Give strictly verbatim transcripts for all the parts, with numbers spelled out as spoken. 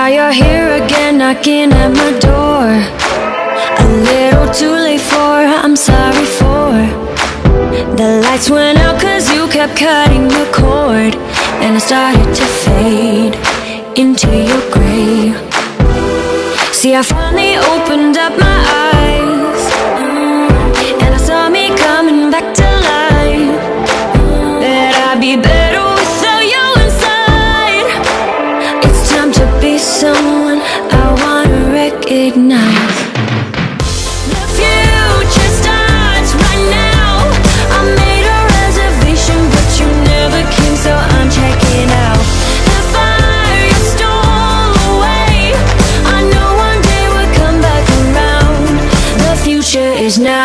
now you're here again, knocking at my door. A little too late for, I'm sorry for. The lights went out cause you kept cutting the cord, and I started to fade into your gray. See, I finally opened up my eyes, and I saw me coming back to life. That I'd be better without you inside. It's time to be someone I wanna recognize. The future starts right now. I made a reservation, but you never came, so I'm checking out. The fire you stole away, I know one day we'll come back around. The future is now.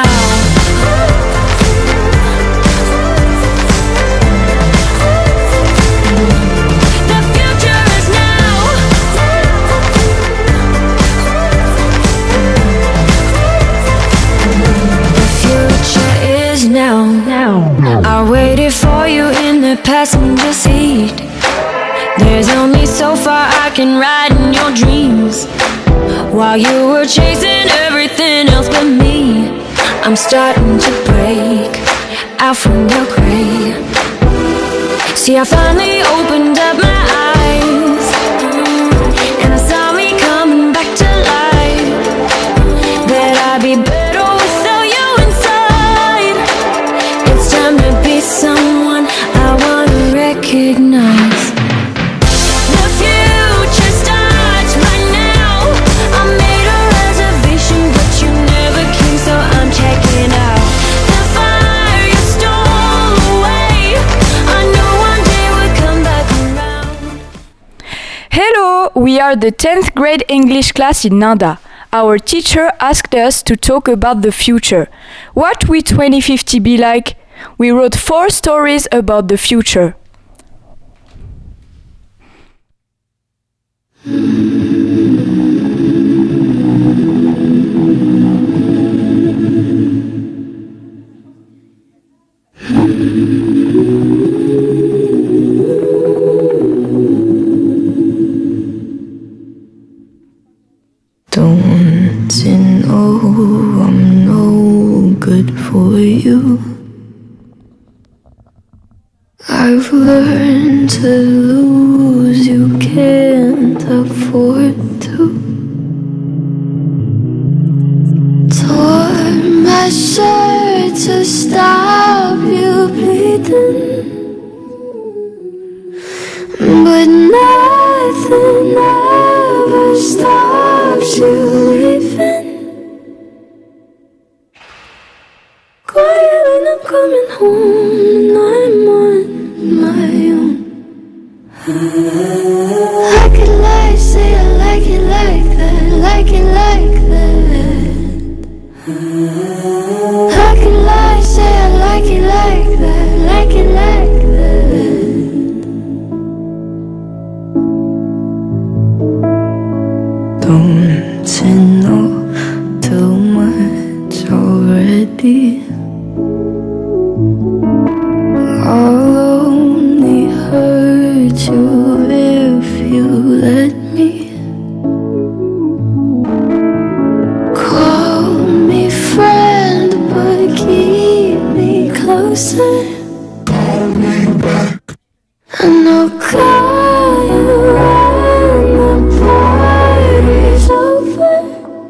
I waited for you in the passenger seat. There's only so far I can ride in your dreams. While you were chasing everything else but me, I'm starting to break out from your gray. See, I finally opened up my eyes, and I saw me coming back to life. That I'd be better without you inside. It's time to be someone I wanna recognize. The future starts right now. I made a reservation, but you never came, so I'm checking out. The fire you stole away, I know one day we'll come back around. Hello, we are the tenth grade English class in Nanda. Our teacher asked us to talk about the future. What will twenty fifty be like? We wrote four stories about the future. Don't you know I'm no good for you? I've learned to lose, you can't afford to. Tore my shirt to stop you bleeding, but nothing ever stops you leaving. Quiet when I'm coming home and I'm on my own. I could lie, say I like it like that, like it like that. I could lie, say I like it like that, like it like that. Don't you know too much already? I'll only hurt you if you let me. Call me friend, but keep me closer. Call me back, and I'll call you when the party's over.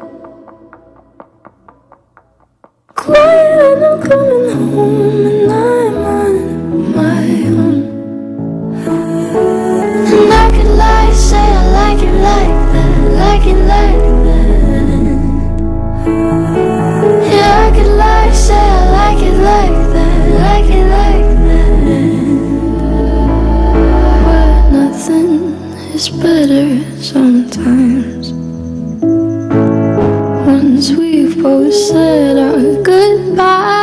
Quiet when I'm coming home and I'm on my own. And I could lie, say I like it like that, like it like that. Yeah, I could lie, say I like it like that, like it like that. But nothing is better sometimes. Once we've both said our goodbye.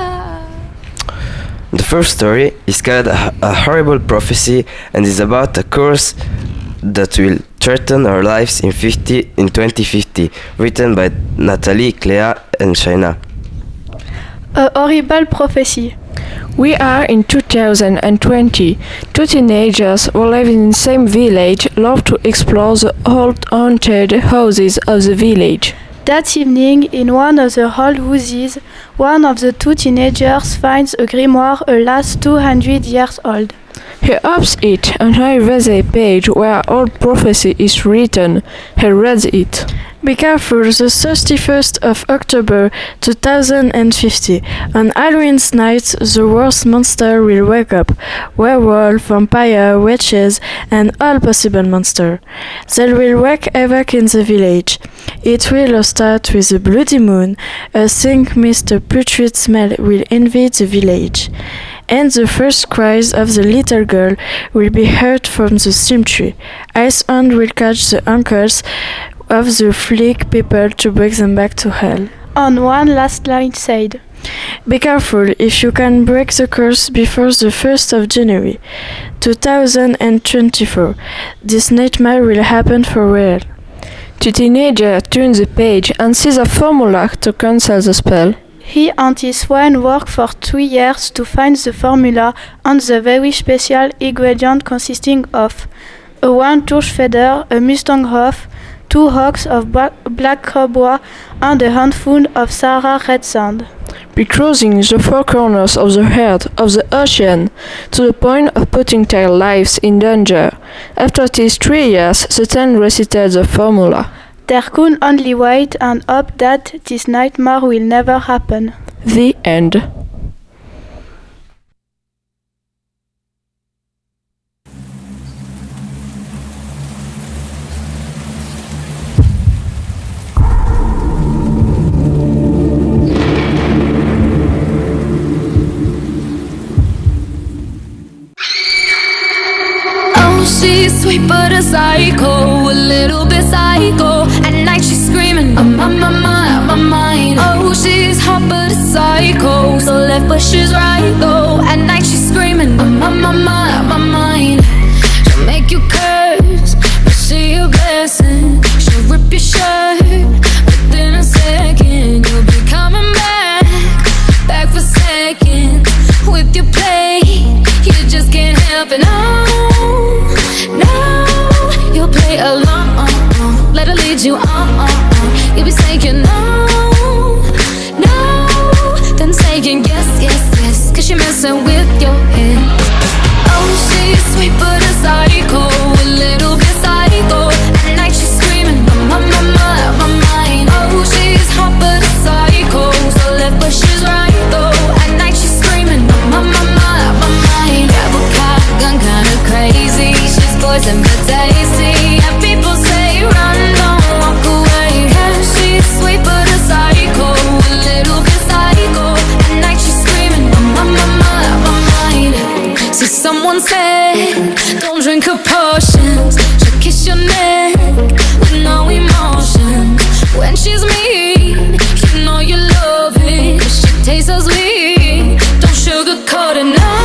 The first story is called a, a Horrible Prophecy and is about a curse that will threaten our lives in, fifty, in twenty fifty, written by Natalie, Clea and Shaina. A Horrible Prophecy. We are in two thousand twenty. Two teenagers who live in the same village love to explore the old haunted houses of the village. That evening, in one of the old houses, one of the two teenagers finds a grimoire a last two hundred years old. He opens it and he reads a page where old prophecy is written. He reads it. Be careful, the thirty-first of October two thousand fifty. On Halloween's night, the worst monster will wake up. Werewolf, vampire, witches, and all possible monsters. They will wreak havoc in the village. It will start with a bloody moon. A thick mist, a putrid smell will invade the village. And the first cries of the little girl will be heard from the cemetery. Icehound will catch the uncles of the fleek people to bring them back to hell. On one last line said, Be careful if you can break the curse before the first of January two thousand twenty-four. This nightmare will happen for real. The teenager turns the page and sees a formula to cancel the spell. He and his friend worked for two years to find the formula and the very special ingredient consisting of a one torch feather, a mustang hoof, two hawks of black, black cobra, and a handful of Sahara red sand. Be crossing the four corners of the earth of the ocean to the point of putting their lives in danger. After these three years, the ten recited the formula. There could only wait and hope that this nightmare will never happen. The end. She's sweet but a psycho, a little bit psycho. At night she's screaming, I'm on my mind, my mind. Oh, she's hot but a psycho, so left but she's right though. At night she's screaming, I'm on my mind, my mind. She'll make you curse, but she a blessing. She'll rip your shirt, within a second you'll be coming back, back for seconds with your play. You just can't help it, no. No, you'll play along, let her lead you on. You'll be saying no, no, then saying yes, yes, yes, cause you're messing with your head. Oh, she's sweet but a psycho, a little bit psycho. At night she's screaming, my, my, my, my mind. Oh, she's hot but a psycho, so left but she's right though. At night she's screaming, my, my, my, my mind. Grab a cop gun, kinda crazy. She's poison but tasty. And people say run, don't walk away. Yeah, she's sweet but a psycho, a little bit psycho. At night she's screaming, my, my, my, my mind. See, someone said, don't drink her potions. She'll kiss your neck with no emotion. When she's mean, you know you love it. She tastes so sweet, don't sugarcoat it, no,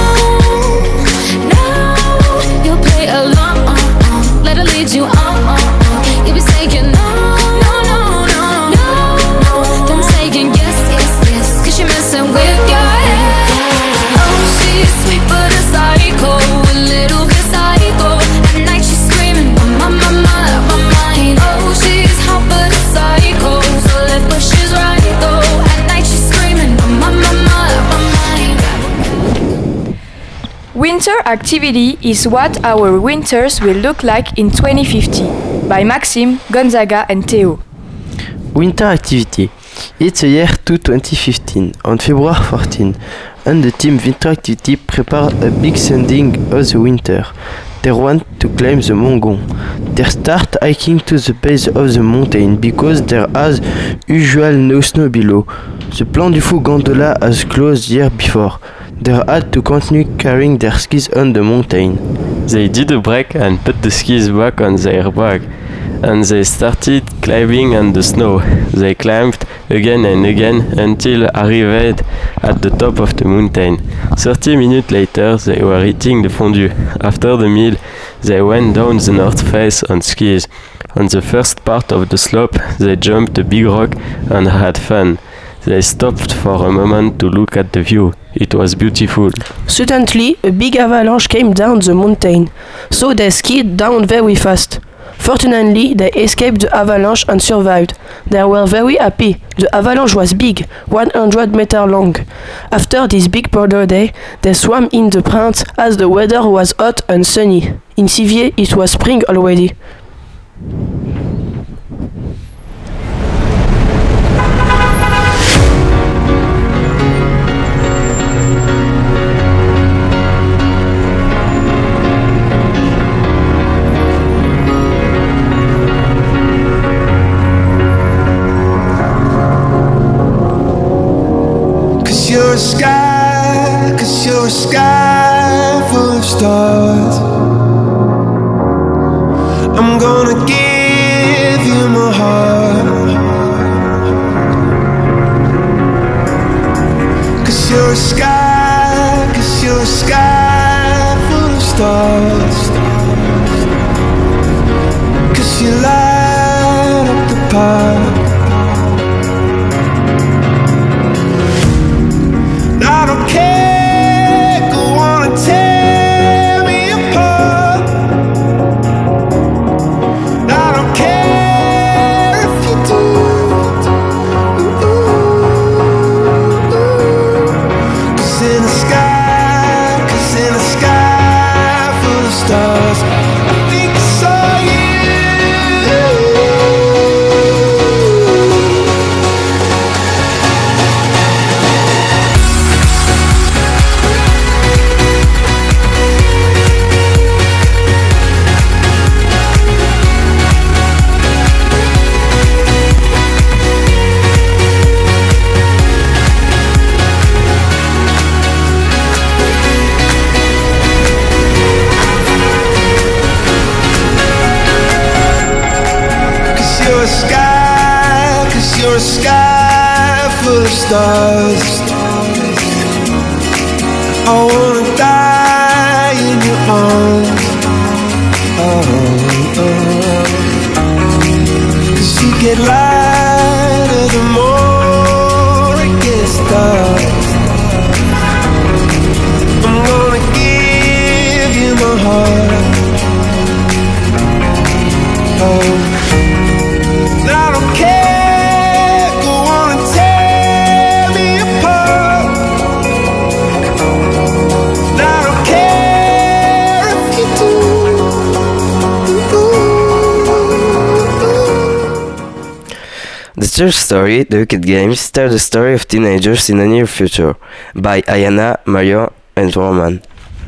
no. You'll play along, let her lead you on. You'll be saying no, no, no, no, no. Then saying yes, yes, yes, cause you're messing with your head. Oh, she's sweet but a psycho, a little bit psycho. At night she's screaming, my, my, my, my mind. Oh, she's hot but a psycho, so left but she's right though. At night she's screaming, my, my, my, my mind. Winter activity is what our winters will look like in twenty fifty, by Maxime, Gonzaga and Theo. Winter activity. It's the year to twenty fifteen, on February fourteenth, and the team Winter Activity prepare a big sending of the winter. They want to climb the Mont. They start hiking to the base of the mountain because there as usual no snow below. The Plan du Fou gondola has closed year before. They had to continue carrying their skis on the mountain. They did a break and put the skis back on their back, and they started climbing on the snow. They climbed again and again until arrived at the top of the mountain. Thirty minutes later, they were eating the fondue. After the meal, they went down the north face on skis. On the first part of the slope, they jumped a big rock and had fun. They stopped for a moment to look at the view. It was beautiful. Suddenly, a big avalanche came down the mountain, so they skied down very fast. Fortunately, they escaped the avalanche and survived. They were very happy. The avalanche was big, one hundred meters long. After this big powder day, they swam in the pond as the weather was hot and sunny. In Sivier, it was spring already. You're a sky, cause you're a sky full of stars. I'm gonna give you my heart. Cause you're a sky, cause you're a sky full of stars. Cause you light up the park. I don't care, go on and tear me apart. I don't care if you do. Cause in the sky, cause in the sky full of stars, I think I saw you. You're a sky, cause you're a sky full of stars. I wanna die in your arms. Oh, oh. Cause you get lighter the more it gets dark. I'm gonna give you my heart. Oh. I don't care, go on and tear me apart. I don't care if you do. The third story, The Wicked Games, tells the story of teenagers in the near future, by Ayana, Mario, and Roman.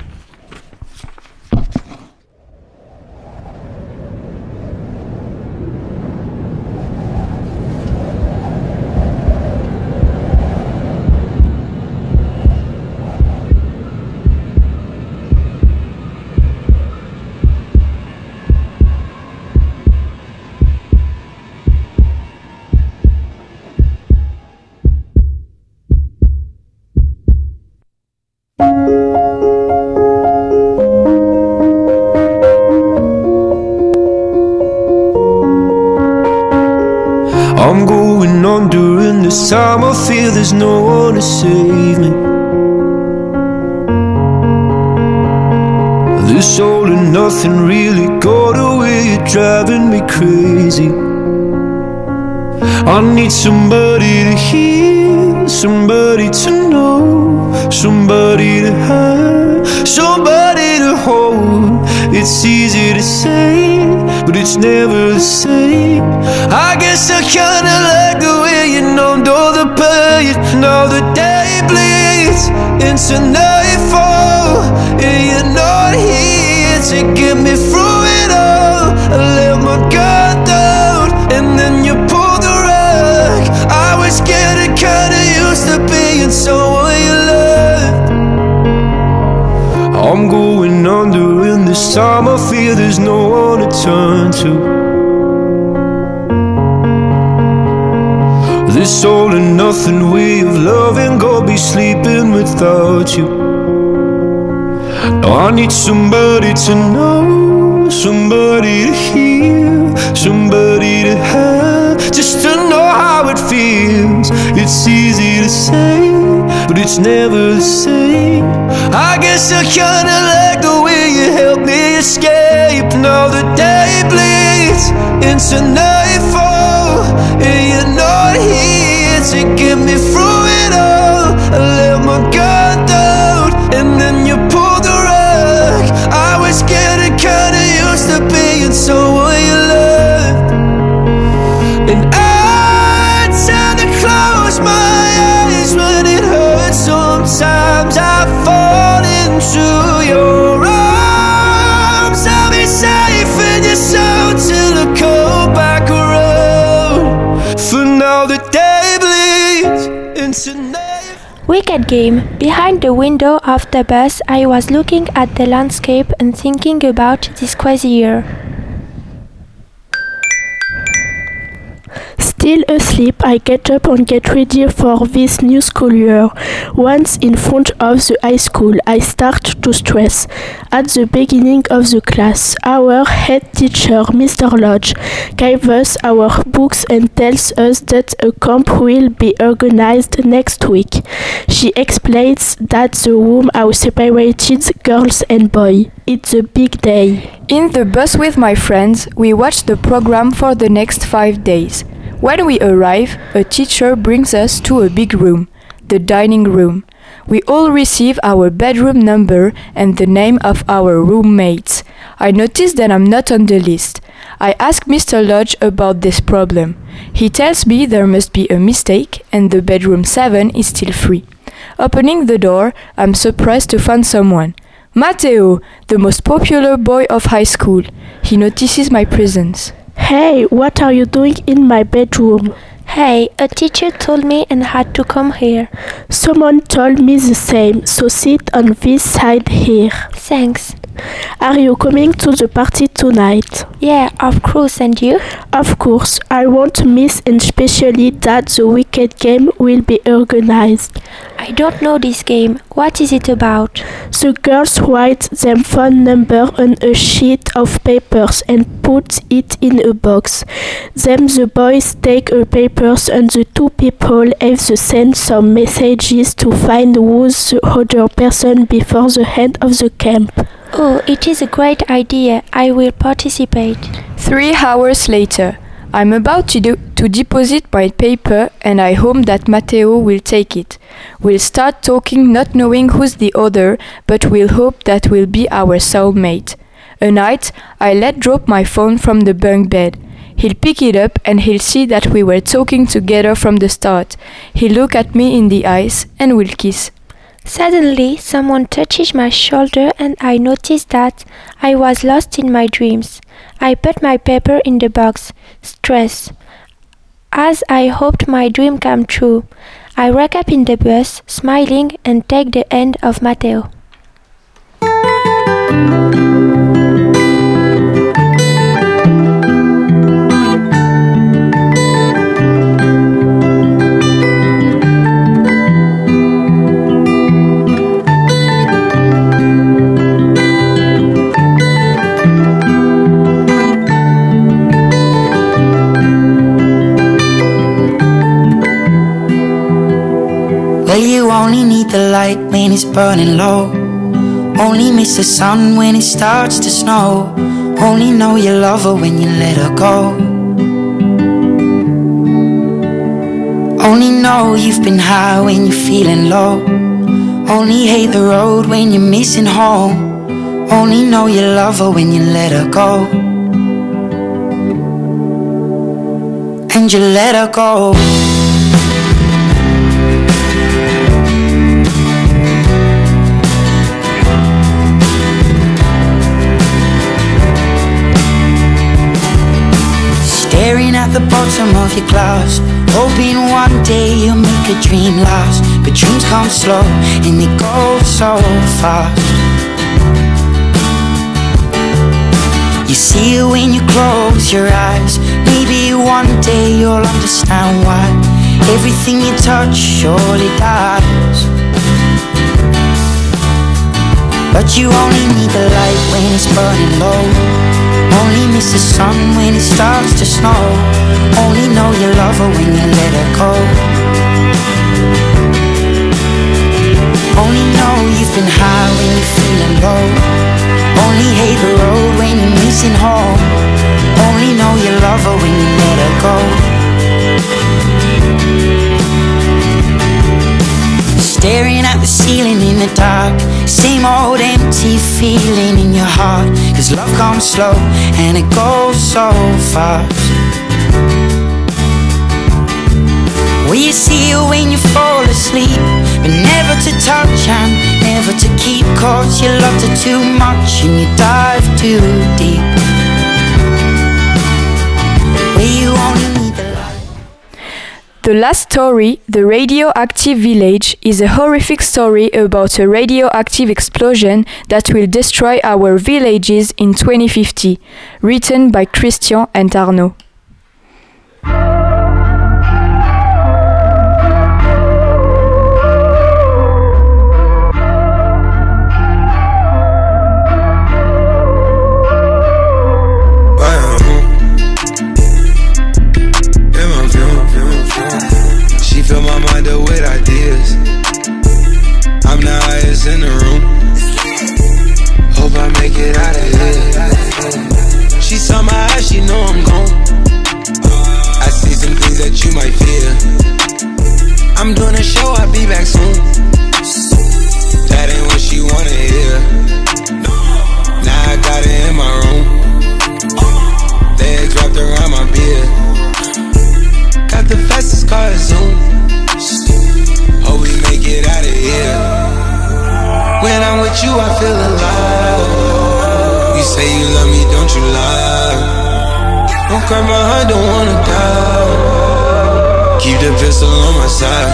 I'm going on during this time. I feel there's no one to save me. This all and nothing really got away, you're driving me crazy. I need somebody to hear, somebody to know, somebody to have, somebody to hold. It's easy to say, but it's never the same. I guess I kinda like the way you numbed all the pain. Now the day bleeds into nightfall, and you're not here to get me through it all. I let my guard down, and then you pulled the rug. I was getting kinda used to being someone you loved. I'm going under in this time. I feel there's no one to turn to. This all and nothing way of loving, go be sleeping without you. Now I need somebody to know, somebody to hear, somebody to have, just to know how it feels. It's easy to say, but it's never the same. I guess I kinda like the way you help me escape. Now the day bleeds into nightfall, and you're not here to get me through it all. I let my guard down, and then you pulled the rug. I was getting kinda used to being someone you loved, and I tend to close my eyes when it hurts. Sometimes I fall into your arms. I'll be safe in your soul till I come back around. For now the day bleeds into night. Wicked game. Behind the window of the bus, I was looking at the landscape and thinking about this crazy year. Still asleep, I get up and get ready for this new school year. Once in front of the high school, I start to stress. At the beginning of the class, our head teacher, Mister Lodge, gave us our books and tells us that a camp will be organized next week. She explains that the room are separated girls and boys. It's a big day. In the bus with my friends, we watch the program for the next five days. When we arrive, a teacher brings us to a big room, the dining room. We all receive our bedroom number and the name of our roommates. I notice that I'm not on the list. I ask Mister Lodge about this problem. He tells me there must be a mistake and the bedroom seven is still free. Opening the door, I'm surprised to find someone. Matteo, the most popular boy of high school. He notices my presence. Hey, what are you doing in my bedroom? Hey, a teacher told me and had to come here. Someone told me the same, so sit on this side here. Thanks. Are you coming to the party tonight? Yeah, of course, and you? Of course, I won't miss, and especially that the Wicked game will be organized. I don't know this game. What is it about? The girls write their phone number on a sheet of papers and put it in a box. Then the boys take a papers and the two people have to send some messages to find who's the other person before the end of the camp. Oh, it is a great idea. I will participate. Three hours later, I'm about to, do, to deposit my paper and I hope that Matteo will take it. We'll start talking not knowing who's the other, but we'll hope that will be our soulmate. A night, I let drop my phone from the bunk bed. He'll pick it up and he'll see that we were talking together from the start. He'll look at me in the eyes and we'll kiss. Suddenly, someone touches my shoulder and I noticed that I was lost in my dreams. I put my paper in the box. Stress. As I hoped my dream come true, I woke up in the bus, smiling, and take the hand of Matteo. Well, you only need the light when it's burning low. Only miss the sun when it starts to snow. Only know you love her when you let her go. Only know you've been high when you're feeling low. Only hate the road when you're missing home. Only know you love her when you let her go. And you let her go. Staring at the bottom of your glass, hoping one day you'll make a dream last. But dreams come slow and they go so fast. You see it when you close your eyes. Maybe one day you'll understand why everything you touch surely dies. But you only need the light when it's burning low. Only miss the sun when it starts to snow. Only know you love her when you let her go. go. Staring at the ceiling in the dark, same old empty feeling in your heart. Cause love comes slow and it goes so fast. Will you see you when you fall asleep, but never to touch and never to keep? Cause you loved her too much and you dive too deep. Will you only need the light? The last story, The Radioactive Village, is a horrific story about a radioactive explosion that will destroy our villages in twenty fifty, written by Christian and Arnaud. Fill my mind up with ideas. I'm the highest in the room. Hope I make it out of here. She saw my eyes, she know I'm gone. I see some things that you might fear. I'm doing a show, I'll be back soon. That ain't what she wanna hear. Now I got it in my room. Legs wrapped around my beard. Got the fastest car, Zoom. Hope we make it out of here. When I'm with you, I feel alive. You say you love me, don't you lie? Don't cry my heart, don't wanna die. Keep the pistol on my side.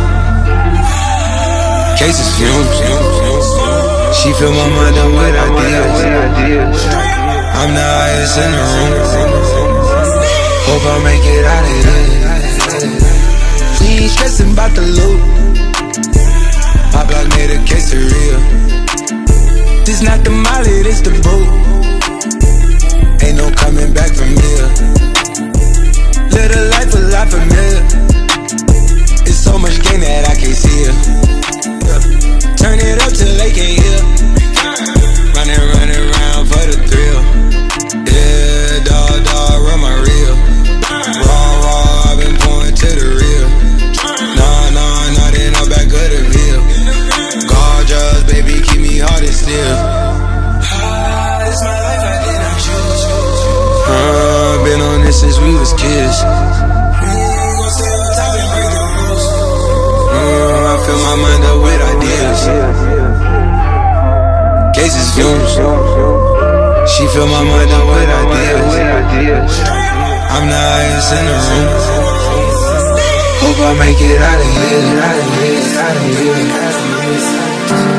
Cases fumes. She fill my mind up with ideas. I'm the highest in the room. Hope I make it out of here. We ain't stressing about the loot. My block made a quesadilla. This not the molly, this the boot. Ain't no coming back from here. Live a life a lot familiar. It's so much gain that I can't see it. Turn it up till they can't hear. Running, running around for the thrill. Yeah, dog, dog, run my reel. Raw, raw, I've been pouring to the real. Nah, nah, nah, they know back of the veil. Gorgeous, baby, keep me hard and still. Ah, it's my life, I did not choose. Uh, been on this since we was kids. Uh, I fill my mind up with ideas. Cases fumes. She fill my mind up with ideas. I'm the highest in the room. Hope I make it out of here, out of here, out of here, out of here.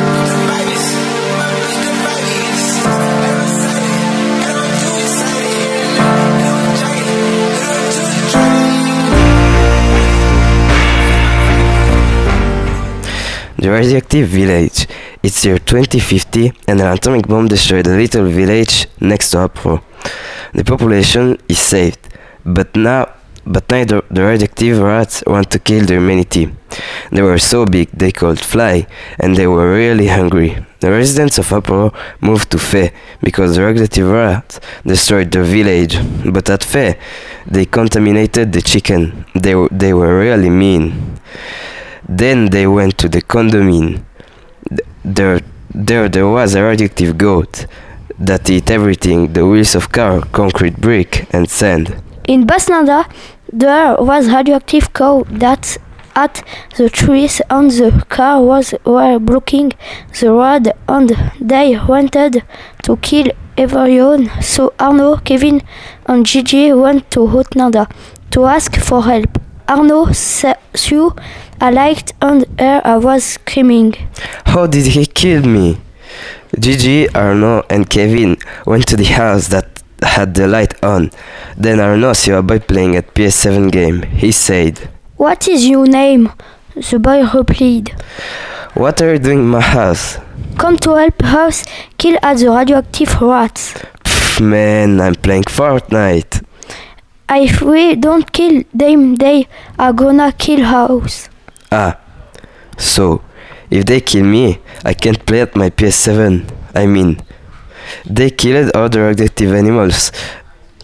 The Radioactive Village. It's year twenty fifty and an atomic bomb destroyed a little village next to Apro. The population is saved, but now But neither the radioactive rats want to kill the humanity. They were so big they could fly, and they were really hungry. The residents of Apro moved to Fé because the radioactive rats destroyed the village. But at Fé, they contaminated the chicken. They, w- they were really mean. Then they went to the condomine. There, there, there was a radioactive goat that ate everything: the wheels of car, concrete, brick, and sand. In Basnada, there was radioactive cow that ate the trees and the car was were blocking the road and they wanted to kill everyone. So Arnaud, Kevin and Gigi went to Hotnada to ask for help. Arnaud saw a light and her was screaming. How did he kill me? Gigi, Arnaud and Kevin went to the house that had the light on. Then Arnaud saw a boy playing at P S seven game. He said, "What is your name?" The boy replied, "What are you doing in my house?" "Come to help us kill all the radioactive rats." Pff, man, I'm playing Fortnite. If we don't kill them, they are gonna kill us. Ah, so if they kill me, I can't play at my P S seven. I mean, they killed all the radioactive animals.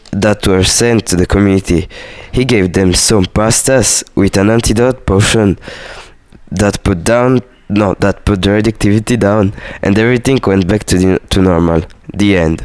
that were sent to the community. He gave them some pastas with an antidote potion that put down no that put the radioactivity down, and everything went back to the, to normal. The end.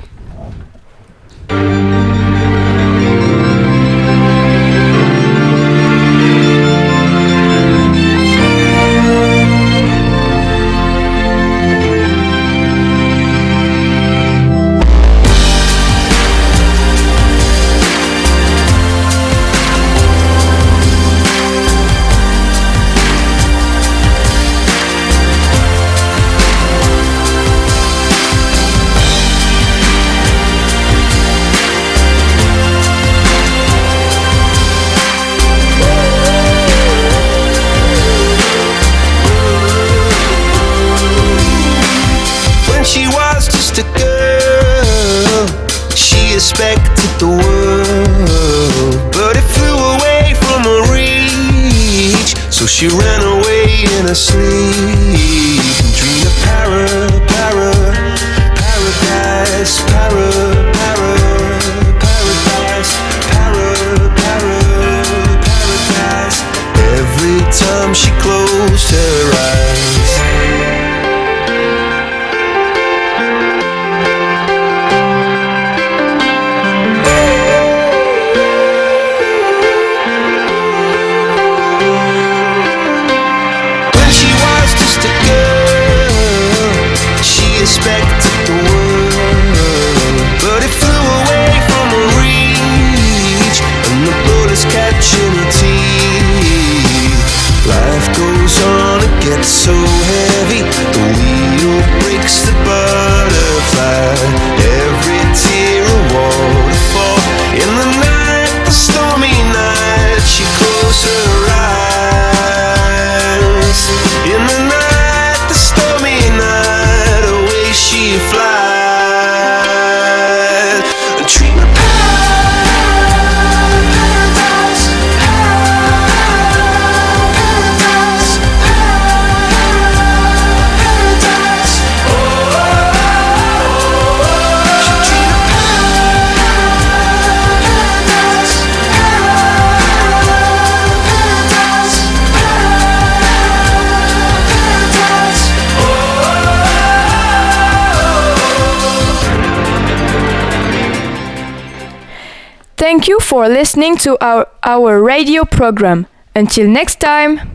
She was just a girl, she expected the world, but it flew away from her reach. So she ran away in her sleep and dreamed of para, para, paradise, para, para, paradise, para, para, paradise. Every time she closed her eyes, expected the world, but it flew away from her reach, and the bullets catching her teeth. Life goes on, it gets so heavy, the wheel breaks the butterfly. Every tear a waterfall. In the night, the stormy night, she closed her eyes. In the night, the stormy night, away she flies. A dream of paradise, paradise, paradise. Oh, oh, oh, oh. She dreamed of paradise, paradise, paradise. Oh, Thank you for listening to our, our radio program. Until next time!